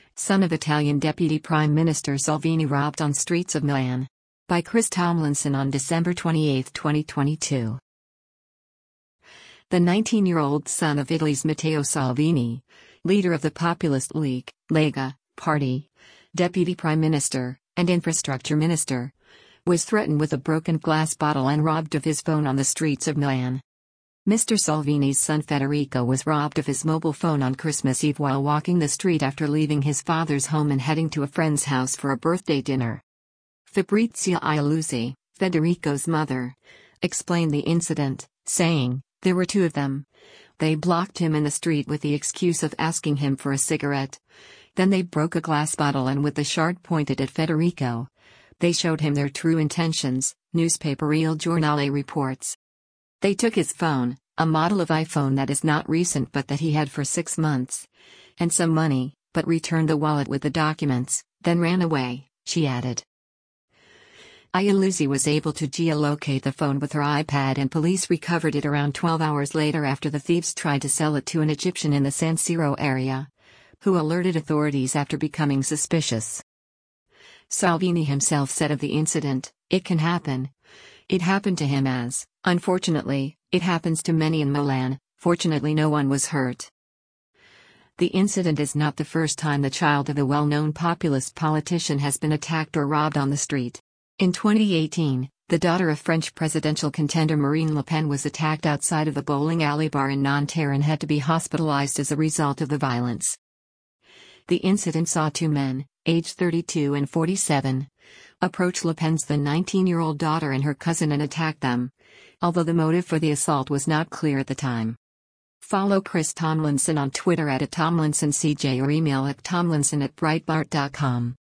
son of Italian Deputy Prime Minister Salvini robbed on streets of Milan. By Chris Tomlinson on December 28, 2022. The 19-year-old son of Italy's Matteo Salvini, leader of the populist League, Lega, party, Deputy Prime Minister, and Infrastructure Minister, was threatened with a broken glass bottle and robbed of his phone on the streets of Milan. Mr. Salvini's son Federico was robbed of his mobile phone on Christmas Eve while walking the street after leaving his father's home and heading to a friend's house for a birthday dinner. Fabrizia Iannuzzi, Federico's mother, explained the incident, saying, "There were two of them. They blocked him in the street with the excuse of asking him for a cigarette. Then they broke a glass bottle and with the shard pointed at Federico. They showed him their true intentions," newspaper Il Giornale reports. They took his phone, a model of iPhone that is not recent but that he had for 6 months, and some money, but returned the wallet with the documents, then ran away, she added. Iannuzzi was able to geolocate the phone with her iPad and police recovered it around 12 hours later after the thieves tried to sell it to an Egyptian in the San Siro area, who alerted authorities after becoming suspicious. Salvini himself said of the incident, "It can happen. It happened to him as, unfortunately, it happens to many in Milan. Fortunately no one was hurt." The incident is not the first time the child of a well-known populist politician has been attacked or robbed on the street. In 2018, the daughter of French presidential contender Marine Le Pen was attacked outside of the bowling alley bar in Nanterre and had to be hospitalized as a result of the violence. The incident saw two men, aged 32 and 47, approach Le Pen's then 19-year-old daughter and her cousin and attack them, although the motive for the assault was not clear at the time. Follow Chris Tomlinson on Twitter @TomlinsonCJ or email at tomlinson@breitbart.com.